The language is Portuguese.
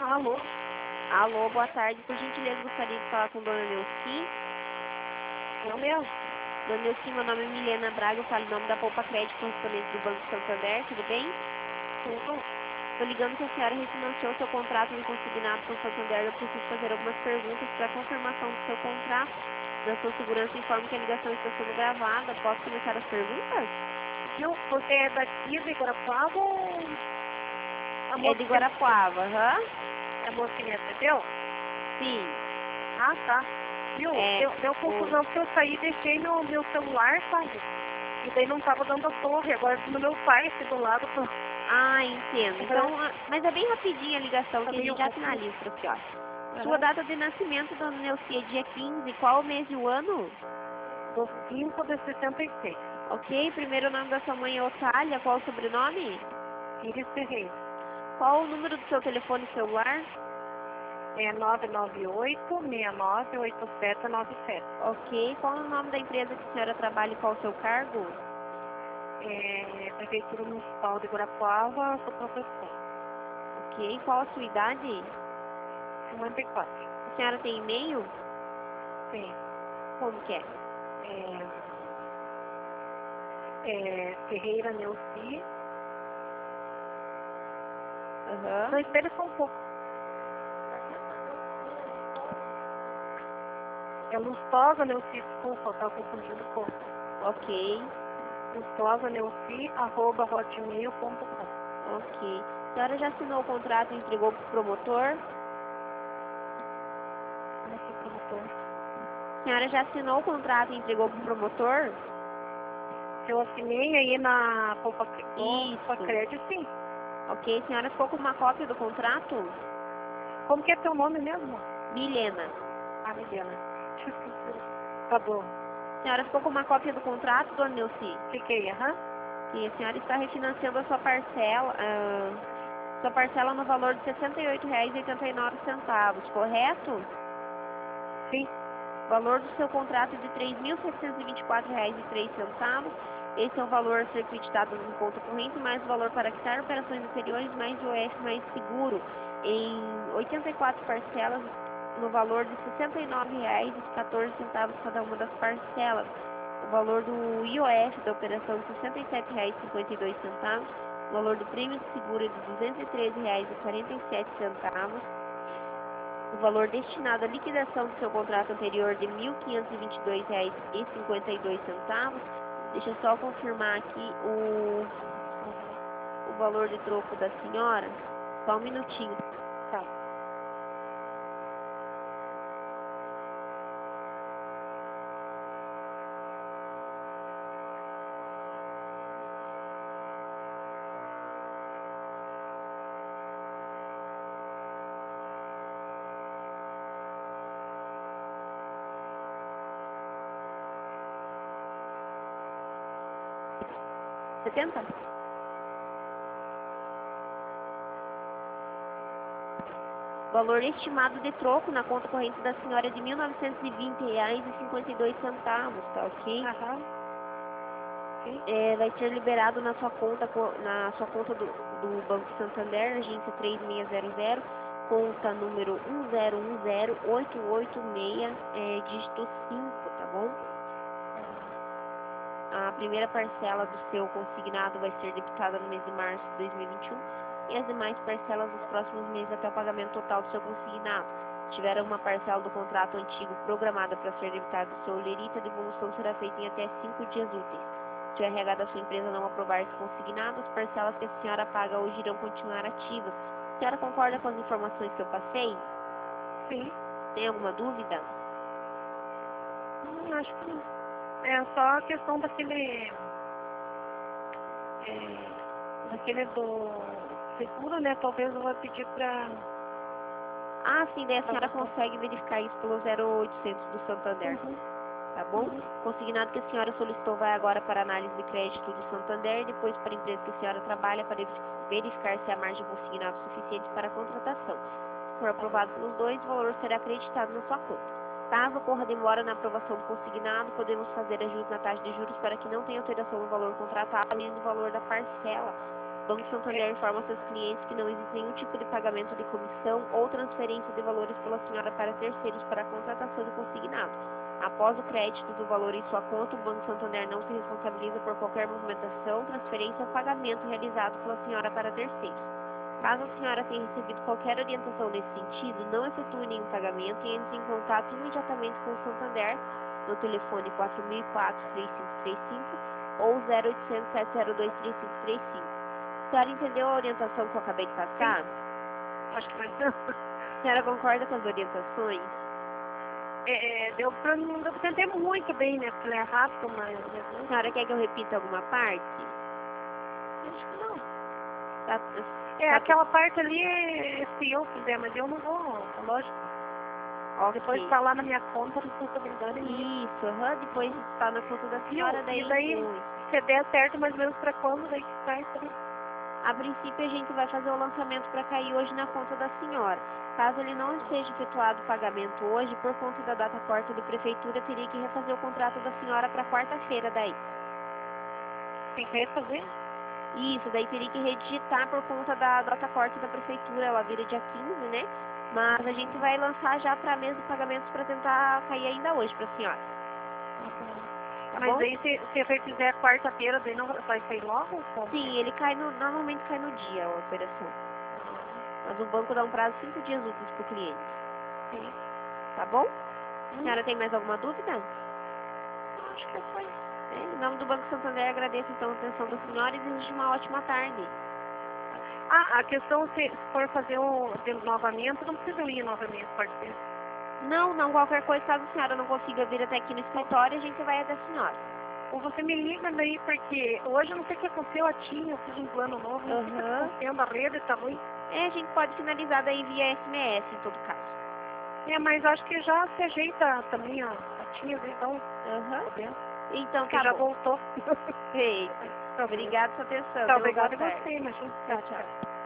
Alô? Alô, boa tarde. Por gentileza, gostaria de falar com Dona Neuci. Eu mesmo? Dona Neuci, meu nome é Milena Braga, eu falo em nome da Poupa Crédito correspondente do Banco Santander, tudo bem? Tudo. Estou ligando que a senhora refinanciou seu contrato de consignado com o Santander. Eu preciso fazer algumas perguntas para confirmação do seu contrato. Na sua segurança, informe que a ligação está sendo gravada. Posso começar as perguntas? Viu? Você é daqui de Guarapuava ou... É de Guarapuava, aham? A moça que me atendeu? Sim. Ah, tá. Viu? É, Deu confusão porque eu saí e deixei meu celular, sabe? E daí não tava dando a torre. Agora no meu pai aqui do lado. Ah, entendo. Então, mas é bem rapidinho a ligação Tá que a meio gente já confuso. finaliza para a senhora. Aham. Sua data de nascimento, Dona Neuci, é dia 15. Qual o mês e o ano? Do 5 de 66. Ok. Primeiro nome da sua mãe é Otália. Qual o sobrenome? Iris Ferreira. Qual o número do seu telefone celular? É 998-698797. Ok. Qual o nome da empresa que a senhora trabalha e qual o seu cargo? É Prefeitura Municipal de Guarapuava, sou professor. Ok. Qual a sua idade? 54. A senhora tem e-mail? Sim. Como que é? Ferreira Neuci. Aham. Não, espere só um pouco. É Lustosa Neuci, desculpa, tá confundindo um pouco. Ok. Lustosa Neuci, @hotmail.com. Ok. A senhora já assinou o contrato e entregou para o promotor? Como que promotor? A senhora já assinou o contrato e entregou para o promotor? Eu assinei aí na Poupa Isso. Crédito, sim. Ok. A senhora ficou com uma cópia do contrato? Como que é teu nome mesmo? Milena. Ah, Milena. Tá bom. A senhora ficou com uma cópia do contrato, Dona Neuci? Fiquei, aham. E a senhora está refinanciando a sua parcela, no valor de R$ 68,89, correto? Sim. O valor do seu contrato é de R$ 3.724,03. Esse é o valor a ser creditado no conta corrente, mais o valor para quitar operações anteriores, mais o IOF mais seguro, em 84 parcelas, no valor de R$ 69,14 cada uma das parcelas. O valor do IOF da operação de R$ 67,52. O valor do prêmio de seguro é de R$ 213,47. O valor destinado à liquidação do seu contrato anterior de R$ 1.522,52. Deixa eu só confirmar aqui o valor de troco da senhora. Só um minutinho. Tá. Você tenta? Valor estimado de troco na conta corrente da senhora é de R$ 1.920,52, tá ok? Aham. Sim. Vai ser liberado na sua conta, do Banco Santander, agência 3600, conta número 1010886, dígito 5, tá bom? A primeira parcela do seu consignado vai ser debitada no mês de março de 2021 e as demais parcelas dos próximos meses até o pagamento total do seu consignado. Se tiver uma parcela do contrato antigo programada para ser debitada do seu lerite, a devolução será feita em até 5 dias úteis. Se o RH da sua empresa não aprovar esse consignado, as parcelas que a senhora paga hoje irão continuar ativas. A senhora concorda com as informações que eu passei? Sim. Tem alguma dúvida? Acho que não. É só a questão daquele do seguro, né? Talvez eu vou pedir pra... Ah, sim, daí a senhora você. consegue verificar isso pelo 0800 do Santander. Uhum. Tá bom? Uhum. Consignado que a senhora solicitou vai agora para análise de crédito do Santander, depois para a empresa que a senhora trabalha para verificar se há margem consignada suficiente para a contratação. Se for aprovado pelos dois, o valor será acreditado na sua conta. Caso ocorra demora na aprovação do consignado, podemos fazer ajuste na taxa de juros para que não tenha alteração no valor contratado nem no valor da parcela. O Banco Santander informa seus clientes que não existe nenhum tipo de pagamento de comissão ou transferência de valores pela senhora para terceiros para a contratação de consignado. Após o crédito do valor em sua conta, o Banco Santander não se responsabiliza por qualquer movimentação, transferência ou pagamento realizado pela senhora para terceiros. Caso a senhora tenha recebido qualquer orientação nesse sentido, não efetue nenhum pagamento e entre em contato imediatamente com o Santander no telefone 4004-3535 ou 0800 702 3535. A senhora entendeu a orientação que eu acabei de passar? Acho que vai ser. A senhora concorda com as orientações? Deu pra não entender muito bem, né? Porque é rápido, mas... A senhora quer que eu repita alguma parte? Acho que não. Tá, Aquela parte ali, se eu fizer, mas eu não vou, é lógico. ok. Depois tá lá na minha conta, a responsabilidade minha. Isso, depois está na conta da senhora, daí... E daí, se der certo, mais ou menos pra quando, daí que sai também. A princípio, a gente vai fazer o lançamento para cair hoje na conta da senhora. Caso ele não esteja efetuado o pagamento hoje, por conta da data corte de prefeitura, teria que refazer o contrato da senhora para quarta-feira daí. Tem que refazer? Isso, daí teria que redigitar por conta da data corte da prefeitura, ela vira dia 15, né? Mas a gente vai lançar já para mesa de pagamentos para tentar cair ainda hoje para a senhora. Tá Mas bom? aí, se eu fizer quarta-feira, daí não vai sair logo? Como? Sim, ele normalmente cai no dia a operação. Mas o banco dá um prazo de 5 dias úteis para o cliente. Sim. Tá bom? A senhora tem mais alguma dúvida? Acho que foi. Em nome do Banco Santander, agradeço então a atenção da senhora e desejo uma ótima tarde. A questão, se for fazer novamente, não precisa ir novamente, pode ser. Não, qualquer coisa, caso a senhora não consiga vir até aqui no escritório, a gente vai até a senhora. Ou você me liga daí, porque hoje eu não sei o que aconteceu, eu fiz um plano novo, não sei o que está acontecendo, a rede tá ruim. A gente pode finalizar daí via SMS, em todo caso. Mas acho que já se ajeita também a tia, então. Então Que tá já bom. voltou. Perfeito. Obrigada pela sua atenção. Tá, obrigada a Boa tarde. você, imagina. Tchau, tchau.